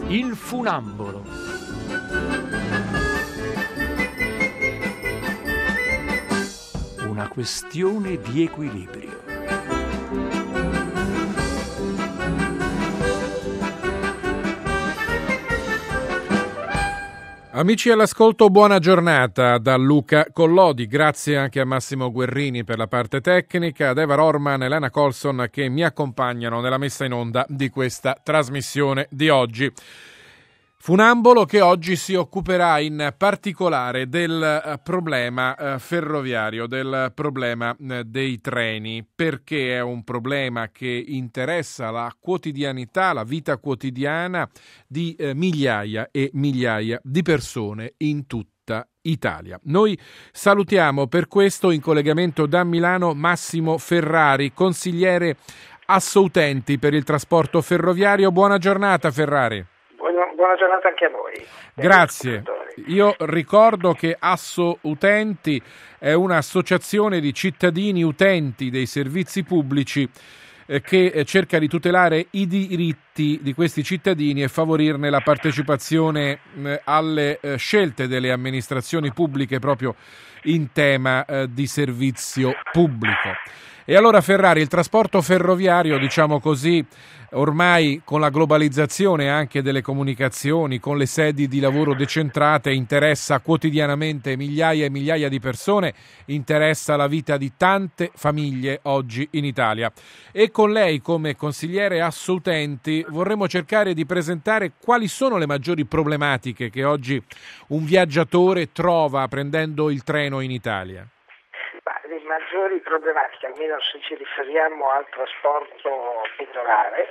Il funambolo. Una questione di equilibrio. Amici all'ascolto, buona giornata da Luca Collodi, grazie anche a Massimo Guerrini per la parte tecnica, ad Eva Rorman e Lena Colson che mi accompagnano nella messa in onda di questa trasmissione di oggi. Funambolo che oggi si occuperà in particolare del problema ferroviario, del problema dei treni, perché è un problema che interessa la quotidianità, la vita quotidiana di migliaia e migliaia di persone in tutta Italia. Noi salutiamo per questo in collegamento da Milano Massimo Ferrari, consigliere Assoutenti per il trasporto ferroviario. Buona giornata Ferrari. Buona giornata anche a voi. Grazie. Io ricordo che Assoutenti è un'associazione di cittadini utenti dei servizi pubblici che cerca di tutelare i diritti di questi cittadini e favorirne la partecipazione alle scelte delle amministrazioni pubbliche proprio in tema di servizio pubblico. E allora Ferrari, il trasporto ferroviario, diciamo così, ormai con la globalizzazione anche delle comunicazioni, con le sedi di lavoro decentrate, interessa quotidianamente migliaia e migliaia di persone, interessa la vita di tante famiglie oggi in Italia. E con lei come consigliere Assoutenti vorremmo cercare di presentare quali sono le maggiori problematiche che oggi un viaggiatore trova prendendo il treno in Italia. Le maggiori problematiche, almeno se ci riferiamo al trasporto pendolare,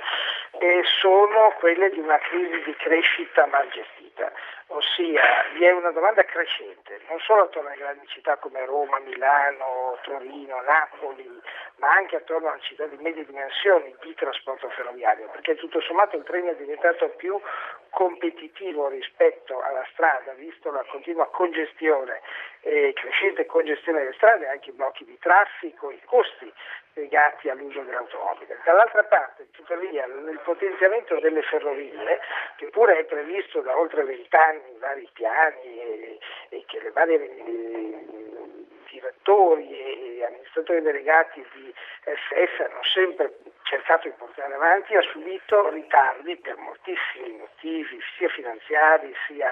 sono quelle di una crisi di crescita mal gestita, ossia vi è una domanda crescente, non solo attorno alle grandi città come Roma, Milano, Torino, Napoli, ma anche attorno alle città di medie dimensioni di trasporto ferroviario, perché tutto sommato il treno è diventato più competitivo rispetto alla strada, visto la continua congestione, crescente congestione delle strade, anche i blocchi di traffico, i costi legati all'uso dell'automobile. Dall'altra parte, tuttavia, nel potenziamento delle ferrovie, che pure è previsto da oltre 20 anni in vari piani e che le varie direttori e amministratori delegati di SS hanno sempre cercato di portare avanti, ha subito ritardi per moltissimi motivi, sia finanziari, sia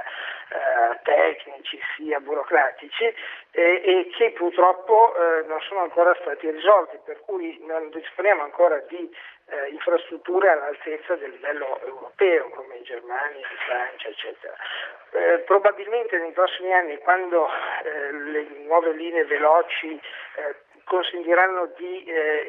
tecnici, sia burocratici, e che purtroppo non sono ancora stati risolti, per cui non disponiamo ancora di infrastrutture all'altezza del livello europeo, come in Germania, in Francia, eccetera. Probabilmente nei prossimi anni, quando le nuove linee veloci consentiranno di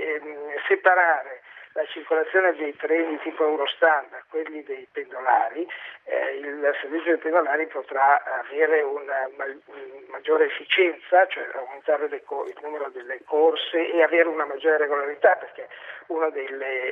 separare la circolazione dei treni tipo Eurostandard, quelli dei pendolari, il servizio dei pendolari potrà avere una maggiore efficienza, cioè aumentare il numero delle corse e avere una maggiore regolarità, perché uno dei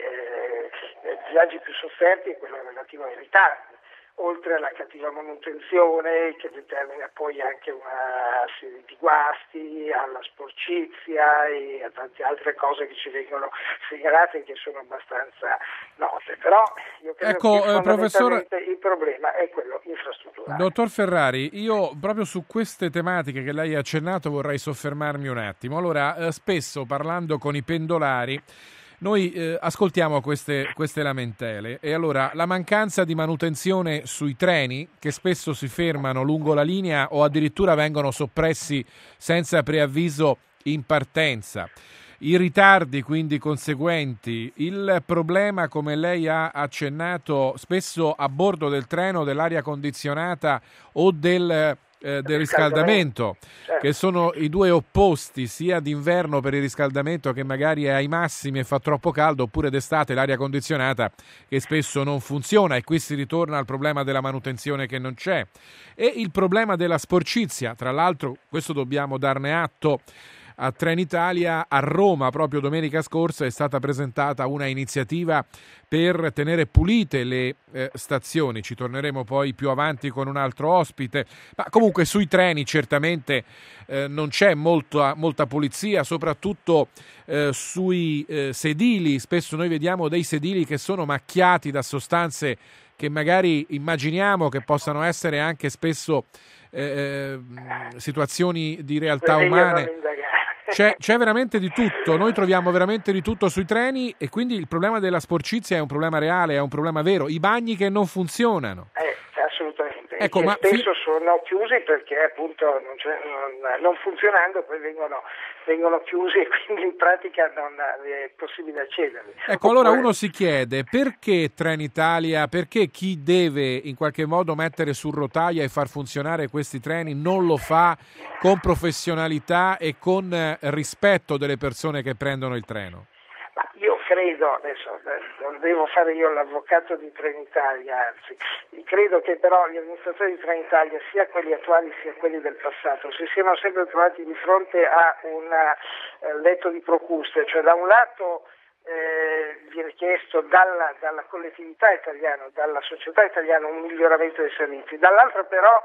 disagi più sofferti è quello relativo ai ritardi, oltre alla cattiva manutenzione che determina poi anche una serie di guasti, alla sporcizia e a tante altre cose che ci vengono segnalate e che sono abbastanza note. Però io credo che fondamentalmente il problema è quello infrastrutturale. Dottor Ferrari, io proprio su queste tematiche che lei ha accennato vorrei soffermarmi un attimo. Allora, spesso parlando con i pendolari noi ascoltiamo queste lamentele e allora la mancanza di manutenzione sui treni che spesso si fermano lungo la linea o addirittura vengono soppressi senza preavviso in partenza, i ritardi quindi conseguenti, il problema come lei ha accennato spesso a bordo del treno dell'aria condizionata o del riscaldamento, certo, che sono i due opposti, sia d'inverno per il riscaldamento che magari è ai massimi e fa troppo caldo, oppure d'estate l'aria condizionata che spesso non funziona, e qui si ritorna al problema della manutenzione che non c'è e il problema della sporcizia. Tra l'altro, questo dobbiamo darne atto a Trenitalia, a Roma proprio domenica scorsa è stata presentata una iniziativa per tenere pulite le stazioni. Ci torneremo poi più avanti con un altro ospite, ma comunque sui treni certamente non c'è molta pulizia, soprattutto sui sedili. Spesso noi vediamo dei sedili che sono macchiati da sostanze che magari immaginiamo che possano essere anche spesso situazioni di realtà umane. C'è veramente di tutto, noi troviamo veramente di tutto sui treni e quindi il problema della sporcizia è un problema reale, è un problema vero, i bagni che non funzionano. Assolutamente, ecco, ma spesso sono chiusi perché appunto non funzionando poi vengono chiusi e quindi in pratica non è possibile accederli. Ecco, allora uno si chiede perché Trenitalia, perché chi deve in qualche modo mettere su rotaia e far funzionare questi treni non lo fa con professionalità e con rispetto delle persone che prendono il treno? Ma io credo, adesso non devo fare io l'avvocato di Trenitalia, anzi, credo che però gli amministratori di Trenitalia, sia quelli attuali sia quelli del passato, si siano sempre trovati di fronte a un letto di Procuste, cioè da un lato viene chiesto dalla collettività italiana, dalla società italiana un miglioramento dei servizi, dall'altro però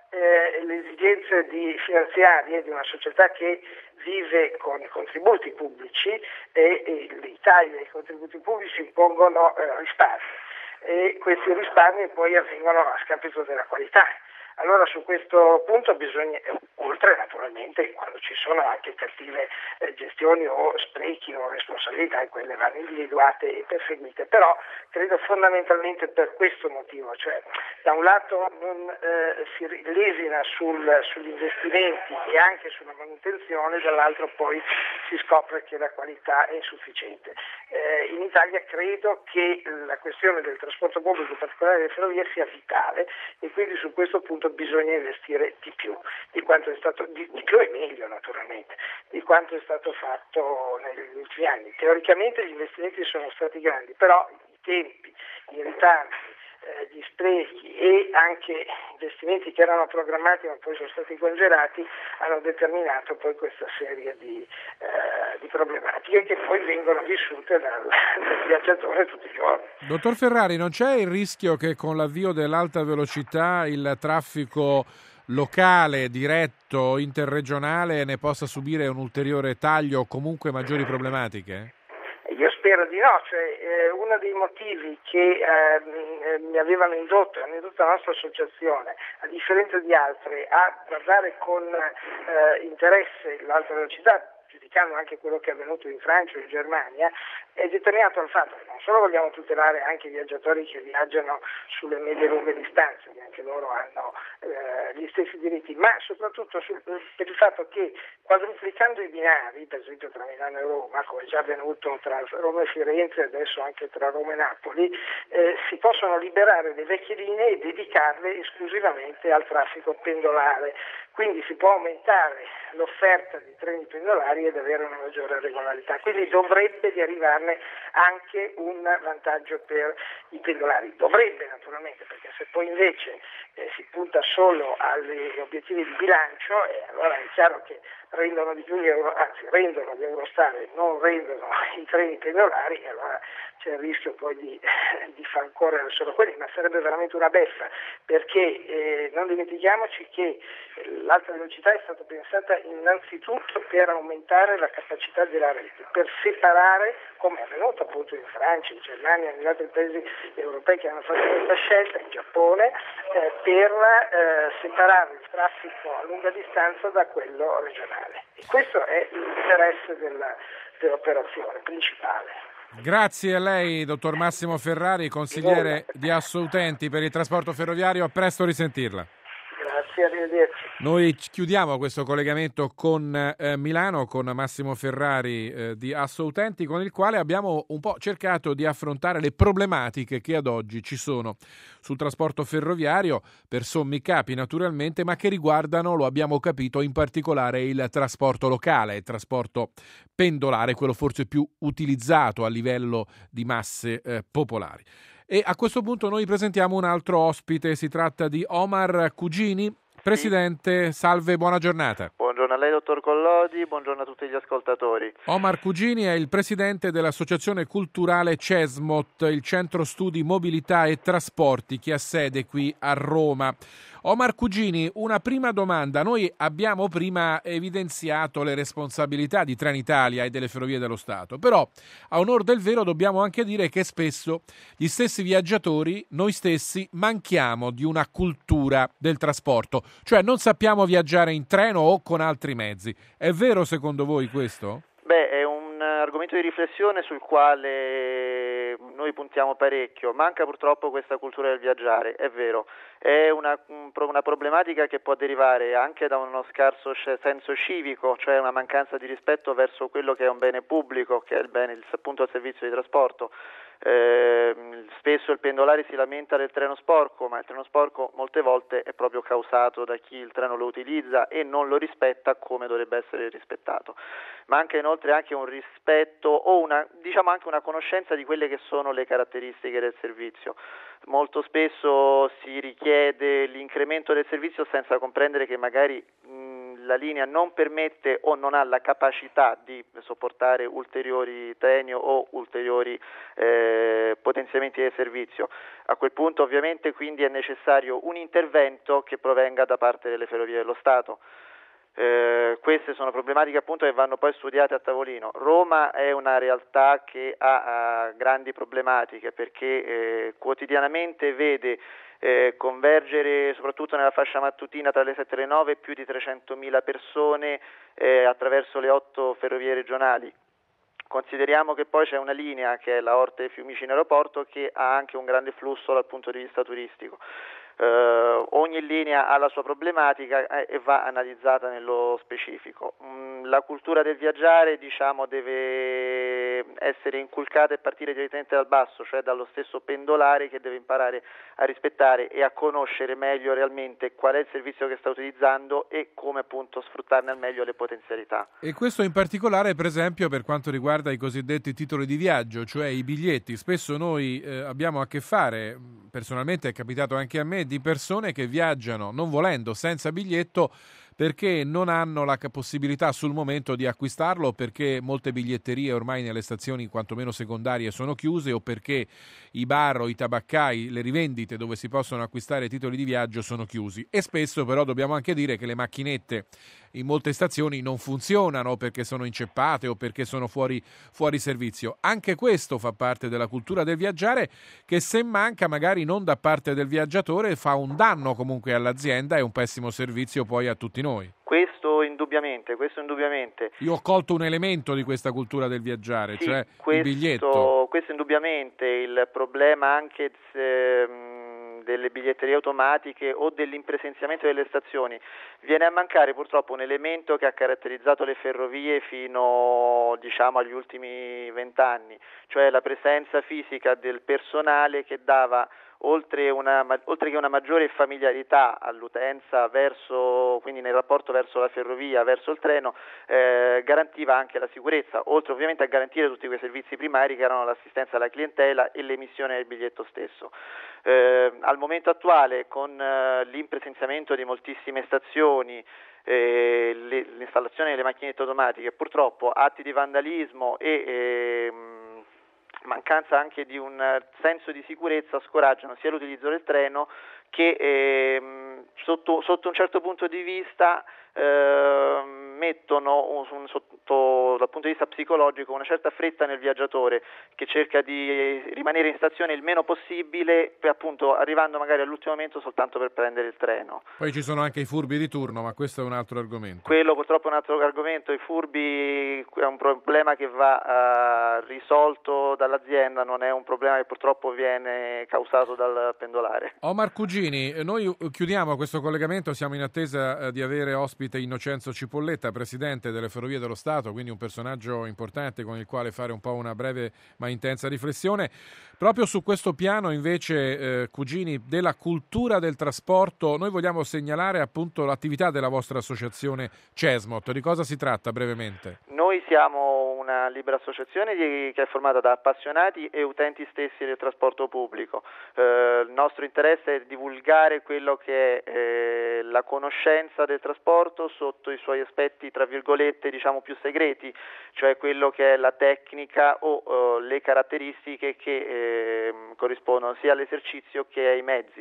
le esigenze finanziarie di una società che vive con i contributi pubblici e l'Italia e i contributi pubblici impongono risparmi e questi risparmi poi avvengono a scapito della qualità. Allora su questo punto bisogna, oltre naturalmente quando ci sono anche cattive gestioni o sprechi o responsabilità, e quelle vanno individuate e perseguite, però credo fondamentalmente per questo motivo, cioè da un lato non si lesina sugli investimenti e anche sulla manutenzione, dall'altro poi si scopre che la qualità è insufficiente. In Italia credo che la questione del trasporto pubblico, in particolare delle ferrovie, sia vitale e quindi su questo punto bisogna investire di più, di quanto è stato, di più e meglio naturalmente, di quanto è stato fatto negli ultimi anni. Teoricamente gli investimenti sono stati grandi, però i tempi, i ritardi, gli sprechi e anche investimenti che erano programmati ma poi sono stati congelati hanno determinato poi questa serie di problematiche che poi vengono vissute dal viaggiatore tutti i giorni. Dottor Ferrari, non c'è il rischio che con l'avvio dell'alta velocità il traffico locale, diretto, interregionale ne possa subire un ulteriore taglio o comunque maggiori problematiche? Io spero di no, cioè uno dei motivi che mi hanno indotto la nostra associazione, a differenza di altre, a guardare con interesse l'alta velocità, giudicando anche quello che è avvenuto in Francia e in Germania, è determinato dal fatto che non solo vogliamo tutelare anche i viaggiatori che viaggiano sulle medie e lunghe distanze, che anche loro hanno gli stessi diritti, ma soprattutto per il fatto che quadruplicando i binari, per esempio tra Milano e Roma, come è già avvenuto tra Roma e Firenze e adesso anche tra Roma e Napoli, si possono liberare le vecchie linee e dedicarle esclusivamente al traffico pendolare. Quindi si può aumentare l'offerta di treni pendolari ed avere una maggiore regolarità. Quindi dovrebbe di arrivarne anche un vantaggio per i pendolari. Dovrebbe naturalmente, perché se poi invece si punta solo agli obiettivi di bilancio, allora è chiaro che rendono di più rendono gli Eurostar e non rendono i treni pendolari, e allora c'è il rischio poi di far correre solo quelli, ma sarebbe veramente una beffa, perché non dimentichiamoci che l'alta velocità è stata pensata innanzitutto per aumentare la capacità della rete, per separare, come è avvenuto appunto in Francia, in Germania e negli altri paesi europei che hanno fatto questa scelta, in Giappone, per separare il traffico a lunga distanza da quello regionale. E questo è l'interesse dell'operazione principale. Grazie a lei, dottor Massimo Ferrari, consigliere di Assoutenti per il trasporto ferroviario. A presto, risentirla. Grazie, arrivederci. Noi chiudiamo questo collegamento con Milano, con Massimo Ferrari di Assoutenti, con il quale abbiamo un po' cercato di affrontare le problematiche che ad oggi ci sono sul trasporto ferroviario, per sommi capi naturalmente, ma che riguardano, lo abbiamo capito, in particolare il trasporto locale, il trasporto pendolare, quello forse più utilizzato a livello di masse popolari. E a questo punto noi presentiamo un altro ospite, si tratta di Omar Cugini. Presidente, salve, buona giornata. Buongiorno a lei, dottor Collodi, buongiorno a tutti gli ascoltatori. Omar Cugini è il presidente dell'associazione culturale CESMOT, il Centro Studi Mobilità e Trasporti, che ha sede qui a Roma. Omar Cugini, una prima domanda. Noi abbiamo prima evidenziato le responsabilità di Trenitalia e delle Ferrovie dello Stato, però a onor del vero dobbiamo anche dire che spesso gli stessi viaggiatori, noi stessi, manchiamo di una cultura del trasporto, cioè non sappiamo viaggiare in treno o con altri mezzi. È vero secondo voi questo? Beh, è un argomento di riflessione sul quale noi puntiamo parecchio. Manca purtroppo questa cultura del viaggiare, è vero. È una problematica che può derivare anche da uno scarso senso civico, cioè una mancanza di rispetto verso quello che è un bene pubblico, che è il bene, appunto, il servizio di trasporto. Spesso il pendolare si lamenta del treno sporco, ma il treno sporco molte volte è proprio causato da chi il treno lo utilizza e non lo rispetta come dovrebbe essere rispettato. Manca inoltre anche un rispetto o anche una conoscenza di quelle che sono le caratteristiche del servizio. Molto spesso si richiede l'incremento del servizio senza comprendere che magari la linea non permette o non ha la capacità di sopportare ulteriori treni o ulteriori potenziamenti del servizio. A quel punto ovviamente quindi è necessario un intervento che provenga da parte delle Ferrovie dello Stato. Queste sono problematiche appunto che vanno poi studiate a tavolino. Roma è una realtà che ha grandi problematiche perché quotidianamente vede convergere soprattutto nella fascia mattutina tra le 7 e le 9 più di 300.000 persone attraverso le 8 ferrovie regionali. Consideriamo che poi c'è una linea che è la Orte-Fiumicino-Aeroporto che ha anche un grande flusso dal punto di vista turistico. Ogni linea ha la sua problematica e va analizzata nello specifico. La cultura del viaggiare deve essere inculcata e partire direttamente dal basso, cioè dallo stesso pendolare che deve imparare a rispettare e a conoscere meglio realmente qual è il servizio che sta utilizzando e come appunto sfruttarne al meglio le potenzialità. E questo in particolare per esempio per quanto riguarda i cosiddetti titoli di viaggio, cioè i biglietti. Spesso noi abbiamo a che fare, personalmente è capitato anche a me, di persone che viaggiano non volendo senza biglietto perché non hanno la possibilità sul momento di acquistarlo, perché molte biglietterie ormai nelle stazioni quantomeno secondarie sono chiuse o perché i bar o i tabaccai, le rivendite dove si possono acquistare titoli di viaggio sono chiusi. E spesso però dobbiamo anche dire che le macchinette in molte stazioni non funzionano perché sono inceppate o perché sono fuori servizio. Anche questo fa parte della cultura del viaggiare che se manca magari non da parte del viaggiatore fa un danno comunque all'azienda e un pessimo servizio poi a tutti noi. Questo indubbiamente. Io ho colto un elemento di questa cultura del viaggiare, sì, cioè il biglietto. Questo indubbiamente, il problema anche delle biglietterie automatiche o dell'impresenziamento delle stazioni. Viene a mancare purtroppo un elemento che ha caratterizzato le ferrovie fino agli ultimi 20 anni, cioè la presenza fisica del personale che dava oltre che una maggiore familiarità all'utenza quindi nel rapporto verso la ferrovia, verso il treno, garantiva anche la sicurezza, oltre ovviamente a garantire tutti quei servizi primari che erano l'assistenza alla clientela e l'emissione del biglietto stesso. Al momento attuale, con l'impresenziamento di moltissime stazioni, l'installazione delle macchinette automatiche, purtroppo atti di vandalismo e mancanza anche di un senso di sicurezza scoraggiano sia l'utilizzo del treno che sotto un certo punto di vista mettono dal punto di vista psicologico una certa fretta nel viaggiatore che cerca di rimanere in stazione il meno possibile, appunto arrivando magari all'ultimo momento soltanto per prendere il treno. Poi ci sono anche i furbi di turno, ma questo è un altro argomento. Quello purtroppo è un altro argomento. I furbi è un problema che va risolto dall'azienda, non è un problema che purtroppo viene causato dal pendolare. Omar Cugini, noi chiudiamo questo collegamento, siamo in attesa di avere ospite Innocenzo Cipolletta, presidente delle Ferrovie dello Stato, quindi un personaggio importante con il quale fare un po' una breve ma intensa riflessione. Proprio su questo piano invece, Cugini, della cultura del trasporto, noi vogliamo segnalare appunto l'attività della vostra associazione CESMOT. Di cosa si tratta brevemente? Noi siamo una libera associazione che è formata da appassionati e utenti stessi del trasporto pubblico. Il nostro interesse è divulgare quello che è la conoscenza del trasporto sotto i suoi aspetti, tra virgolette, più segreti, cioè quello che è la tecnica o le caratteristiche che corrispondono sia all'esercizio che ai mezzi.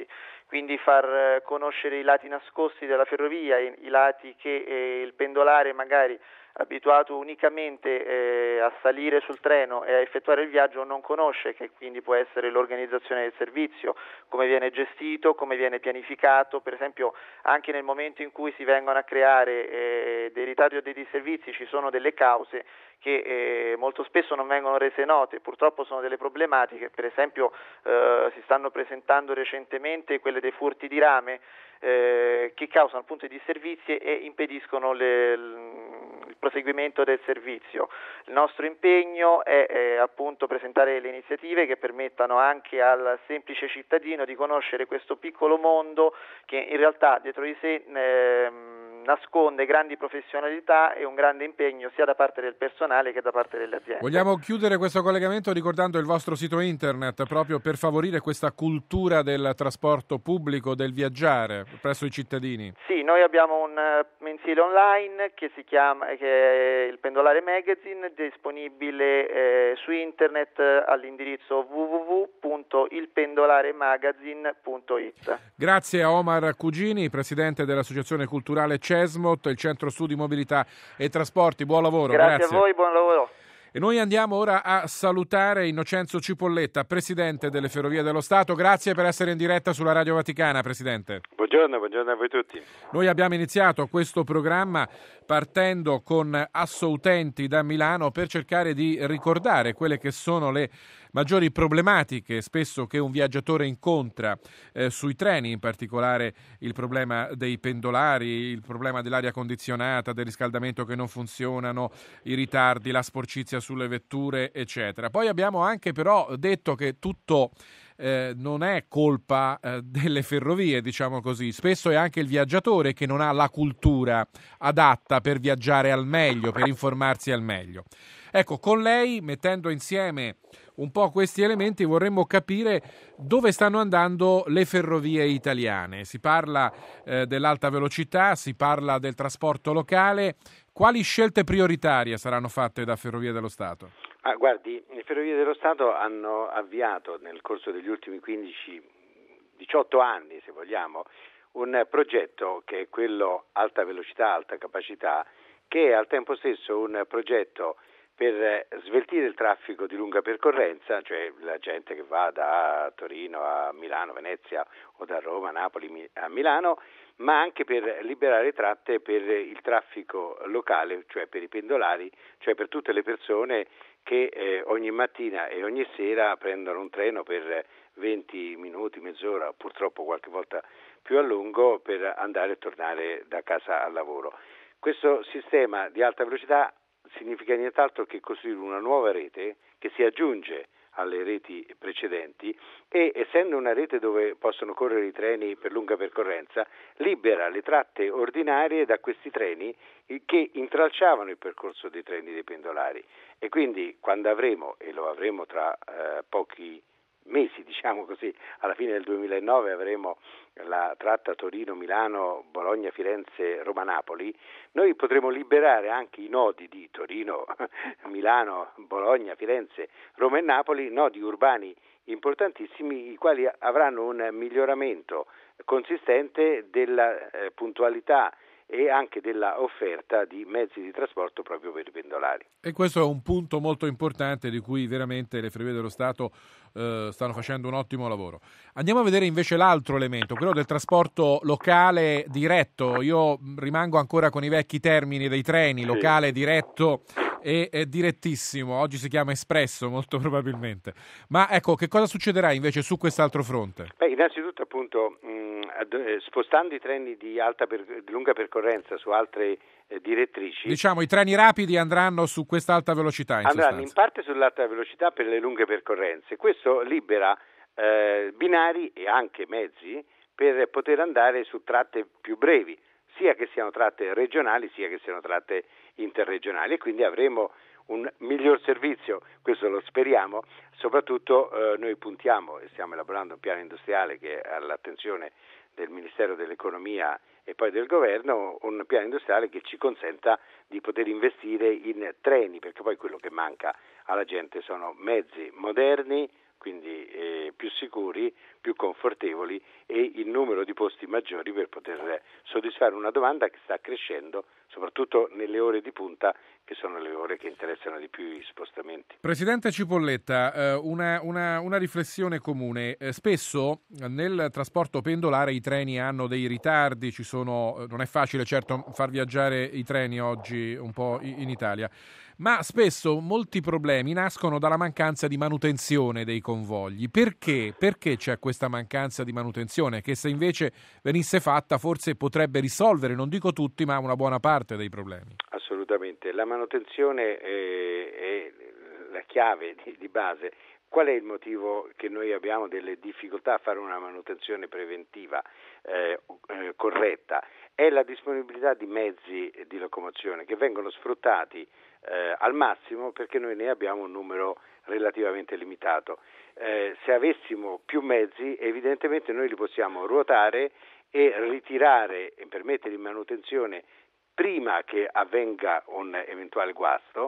quindi far conoscere i lati nascosti della ferrovia, i lati che il pendolare magari abituato unicamente a salire sul treno e a effettuare il viaggio non conosce, che quindi può essere l'organizzazione del servizio, come viene gestito, come viene pianificato, per esempio anche nel momento in cui si vengono a creare dei ritardi o dei disservizi ci sono delle cause che molto spesso non vengono rese note, purtroppo sono delle problematiche, per esempio si stanno presentando recentemente quelle dei furti di rame che causano appunto i disservizi e impediscono il proseguimento del servizio. Il nostro impegno è appunto presentare le iniziative che permettano anche al semplice cittadino di conoscere questo piccolo mondo che in realtà dietro di sé nasconde grandi professionalità e un grande impegno sia da parte del personale che da parte delle aziende. Vogliamo chiudere questo collegamento ricordando il vostro sito internet proprio per favorire questa cultura del trasporto pubblico, del viaggiare presso i cittadini. Sì, noi abbiamo un mensile online che si chiama che è il Pendolare Magazine, disponibile su internet all'indirizzo www.ilpendolaremagazine.it. Grazie a Omar Cugini, presidente dell'Associazione Culturale CESMOT, il Centro Studi Mobilità e Trasporti. Buon lavoro. Grazie a voi, buon lavoro. E noi andiamo ora a salutare Innocenzo Cipolletta, Presidente delle Ferrovie dello Stato. Grazie per essere in diretta sulla Radio Vaticana, Presidente. Buongiorno a voi tutti. Noi abbiamo iniziato questo programma partendo con Assoutenti da Milano per cercare di ricordare quelle che sono le maggiori problematiche spesso che un viaggiatore incontra sui treni, in particolare il problema dei pendolari, il problema dell'aria condizionata, del riscaldamento che non funzionano, i ritardi, la sporcizia sulle vetture, eccetera. Poi abbiamo anche però detto che tutto non è colpa delle ferrovie, diciamo così. Spesso è anche il viaggiatore che non ha la cultura adatta per viaggiare al meglio, per informarsi al meglio. Ecco, con lei, mettendo insieme un po' questi elementi, vorremmo capire dove stanno andando le ferrovie italiane. Si parla dell'alta velocità, si parla del trasporto locale. Quali scelte prioritarie saranno fatte da Ferrovie dello Stato? Guardi, le Ferrovie dello Stato hanno avviato nel corso degli ultimi 18 anni, se vogliamo, un progetto che è quello alta velocità, alta capacità, che è al tempo stesso un progetto per sveltire il traffico di lunga percorrenza, cioè la gente che va da Torino a Milano, Venezia o da Roma, Napoli a Milano, ma anche per liberare tratte per il traffico locale, cioè per i pendolari, cioè per tutte le persone che ogni mattina e ogni sera prendono un treno per 20 minuti, mezz'ora, purtroppo qualche volta più a lungo, per andare e tornare da casa al lavoro. Questo sistema di alta velocità significa nient'altro che costruire una nuova rete che si aggiunge alle reti precedenti e, essendo una rete dove possono correre i treni per lunga percorrenza, libera le tratte ordinarie da questi treni che intralciavano il percorso dei treni dei pendolari. E quindi quando avremo, e lo avremo tra pochi mesi, diciamo così, alla fine del 2009 avremo la tratta Torino-Milano, Bologna-Firenze, Roma-Napoli, noi potremo liberare anche i nodi di Torino, Milano, Bologna, Firenze, Roma e Napoli, nodi urbani importantissimi, i quali avranno un miglioramento consistente della puntualità e anche della offerta di mezzi di trasporto proprio per i pendolari. E questo è un punto molto importante di cui veramente le Ferrovie dello Stato stanno facendo un ottimo lavoro. Andiamo a vedere invece l'altro elemento, quello del trasporto locale diretto. Io rimango ancora con i vecchi termini dei treni, locale, diretto e direttissimo. Oggi si chiama espresso molto probabilmente. Ma ecco, che cosa succederà invece su quest'altro fronte? Innanzitutto appunto spostando i treni di lunga percorrenza su altre direttrici. Diciamo i treni rapidi andranno su questa alta velocità. Andranno in parte sull'alta velocità per le lunghe percorrenze. Questo libera binari e anche mezzi per poter andare su tratte più brevi, sia che siano tratte regionali sia che siano tratte interregionali, e quindi avremo un miglior servizio, questo lo speriamo. Soprattutto noi puntiamo e stiamo elaborando un piano industriale che è all'attenzione del Ministero dell'Economia e poi del Governo, un piano industriale che ci consenta di poter investire in treni, perché poi quello che manca alla gente sono mezzi moderni, quindi più sicuri, più confortevoli e il numero di posti maggiori per poter soddisfare una domanda che sta crescendo, soprattutto nelle ore di punta, che sono le ore che interessano di più i spostamenti. Presidente Cipolletta, una riflessione comune. Spesso nel trasporto pendolare i treni hanno dei ritardi, non è facile certo far viaggiare i treni oggi un po' in Italia, ma spesso molti problemi nascono dalla mancanza di manutenzione dei convogli. Perché? Perché c'è questa mancanza di manutenzione che, se invece venisse fatta, forse potrebbe risolvere, non dico tutti, ma una buona parte dei problemi? Assolutamente, la manutenzione è la chiave di base. Qual è il motivo che noi abbiamo delle difficoltà a fare una manutenzione preventiva corretta? È la disponibilità di mezzi di locomozione che vengono sfruttati al massimo, perché noi ne abbiamo un numero relativamente limitato. Se avessimo più mezzi, evidentemente noi li possiamo ruotare e ritirare e permettere in manutenzione prima che avvenga un eventuale guasto,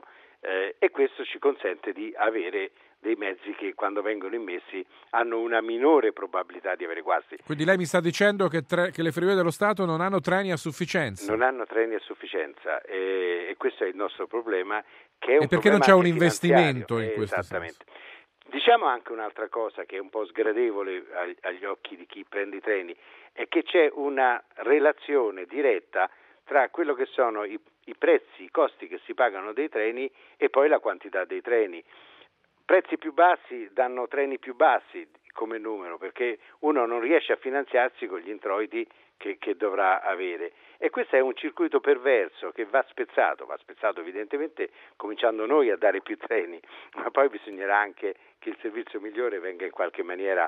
e questo ci consente di avere dei mezzi che, quando vengono immessi, hanno una minore probabilità di avere guasti. Quindi lei mi sta dicendo che le Ferrovie dello Stato non hanno treni a sufficienza? Non hanno treni a sufficienza, e questo è il nostro problema, che è un e perché problema non c'è un finanziario. investimento in questo Esattamente. senso? Diciamo anche un'altra cosa che è un po' sgradevole agli occhi di chi prende i treni, è che c'è una relazione diretta tra quello che sono i prezzi, i costi che si pagano dei treni e poi la quantità dei treni. Prezzi più bassi danno treni più bassi come numero, perché uno non riesce a finanziarsi con gli introiti che dovrà avere, e questo è un circuito perverso che va spezzato evidentemente cominciando noi a dare più treni, ma poi bisognerà anche che il servizio migliore venga in qualche maniera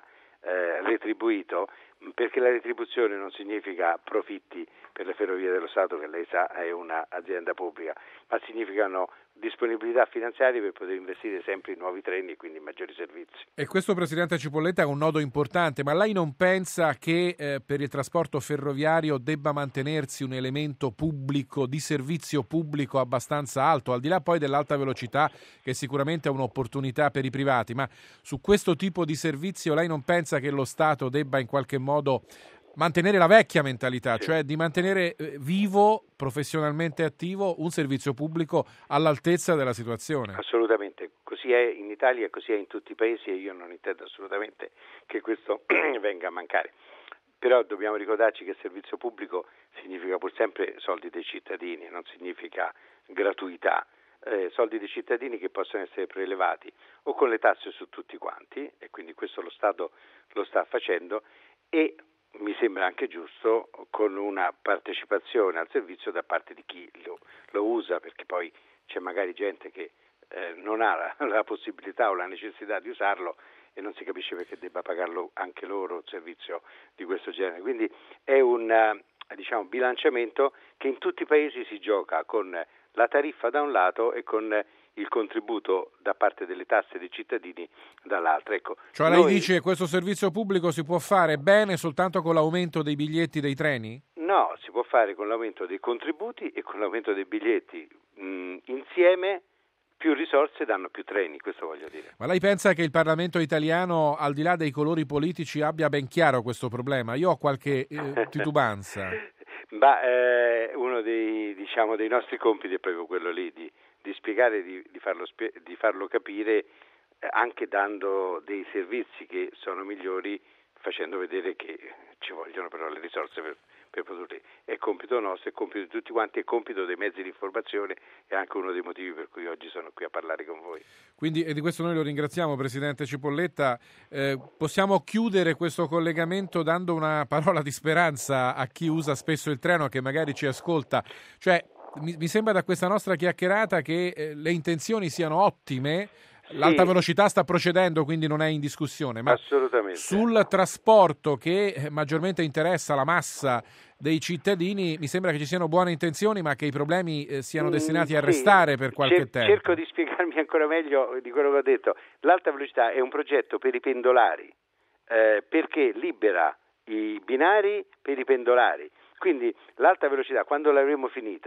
retribuito, perché la retribuzione non significa profitti per le Ferrovie dello Stato, che lei sa è un'azienda pubblica, ma significano disponibilità finanziarie per poter investire sempre in nuovi treni e quindi in maggiori servizi. E questo, Presidente Cipolletta, è un nodo importante, ma lei non pensa che per il trasporto ferroviario debba mantenersi un elemento pubblico, di servizio pubblico abbastanza alto, al di là poi dell'alta velocità, che sicuramente è un'opportunità per i privati, ma su questo tipo di servizio lei non pensa che lo Stato debba in qualche modo mantenere la vecchia mentalità, cioè di mantenere vivo, professionalmente attivo, un servizio pubblico all'altezza della situazione? Assolutamente, così è in Italia, così è in tutti i paesi, e io non intendo assolutamente che questo venga a mancare. Però dobbiamo ricordarci che servizio pubblico significa pur sempre soldi dei cittadini, non significa gratuità. Soldi dei cittadini che possono essere prelevati o con le tasse su tutti quanti, e quindi questo lo Stato lo sta facendo, e mi sembra anche giusto con una partecipazione al servizio da parte di chi lo usa, perché poi c'è magari gente che non ha la possibilità o la necessità di usarlo e non si capisce perché debba pagarlo anche loro un servizio di questo genere. Quindi è un bilanciamento che in tutti i paesi si gioca con la tariffa da un lato e con il contributo da parte delle tasse dei cittadini dall'altro. Ecco, cioè lei dice che questo servizio pubblico si può fare bene soltanto con l'aumento dei biglietti dei treni? No, si può fare con l'aumento dei contributi e con l'aumento dei biglietti. Insieme più risorse danno più treni, questo voglio dire. Ma lei pensa che il Parlamento italiano, al di là dei colori politici, abbia ben chiaro questo problema? Io ho qualche titubanza. Uno dei nostri compiti è proprio quello lì, di spiegare, di farlo capire, anche dando dei servizi che sono migliori, facendo vedere che ci vogliono però le risorse per produrli. È compito nostro, è compito di tutti quanti, è compito dei mezzi di informazione, è anche uno dei motivi per cui oggi sono qui a parlare con voi. Quindi, e di questo noi lo ringraziamo, Presidente Cipolletta. Possiamo chiudere questo collegamento dando una parola di speranza a chi usa spesso il treno, che magari ci ascolta. Cioè, mi sembra da questa nostra chiacchierata che le intenzioni siano ottime. L'alta velocità sta procedendo, quindi non è in discussione, ma assolutamente. Sul trasporto, che maggiormente interessa la massa dei cittadini, mi sembra che ci siano buone intenzioni, ma che i problemi siano destinati a restare per qualche tempo. Cerco di spiegarmi ancora meglio di quello che ho detto. L'alta velocità è un progetto per i pendolari, perché libera i binari per i pendolari. Quindi l'alta velocità, quando l'avremo finita,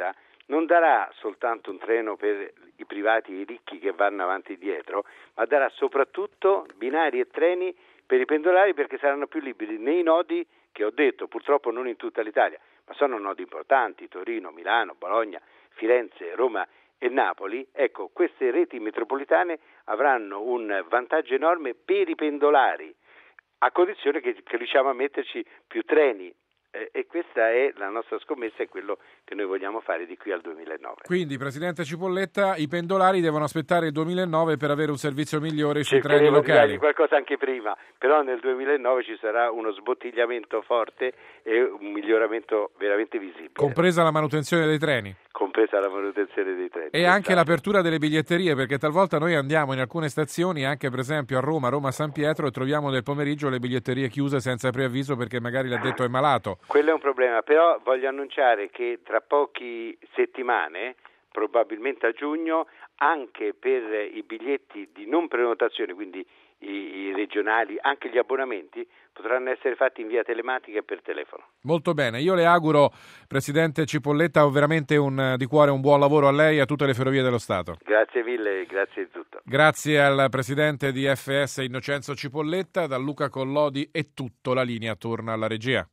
non darà soltanto un treno per i privati e i ricchi che vanno avanti e dietro, ma darà soprattutto binari e treni per i pendolari, perché saranno più liberi nei nodi che ho detto, purtroppo non in tutta l'Italia, ma sono nodi importanti: Torino, Milano, Bologna, Firenze, Roma e Napoli. Ecco, queste reti metropolitane avranno un vantaggio enorme per i pendolari, a condizione che riusciamo a metterci più treni. E questa è la nostra scommessa, è quello che noi vogliamo fare di qui al 2009. Quindi, Presidente Cipolletta, i pendolari devono aspettare il 2009 per avere un servizio migliore sui treni Cercheremo locali. di dargli qualcosa anche prima, però nel 2009 ci sarà uno sbottigliamento forte e un miglioramento veramente visibile. Compresa la manutenzione dei treni. Compresa la manutenzione dei treni. E anche l'apertura delle biglietterie, perché talvolta noi andiamo in alcune stazioni, anche per esempio a Roma San Pietro, e troviamo nel pomeriggio le biglietterie chiuse senza preavviso perché magari l'addetto è malato. Quello è un problema, però voglio annunciare che tra poche settimane, probabilmente a giugno, anche per i biglietti di non prenotazione, quindi i regionali, anche gli abbonamenti, potranno essere fatti in via telematica e per telefono. Molto bene, io le auguro, Presidente Cipolletta, veramente di cuore un buon lavoro a lei e a tutte le Ferrovie dello Stato. Grazie mille, grazie di tutto. Grazie al Presidente di FS Innocenzo Cipolletta. Da Luca Collodi è tutto, la linea torna alla regia.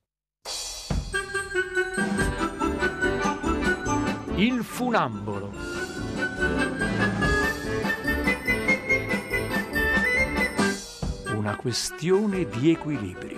Il funambolo. Una questione di equilibrio.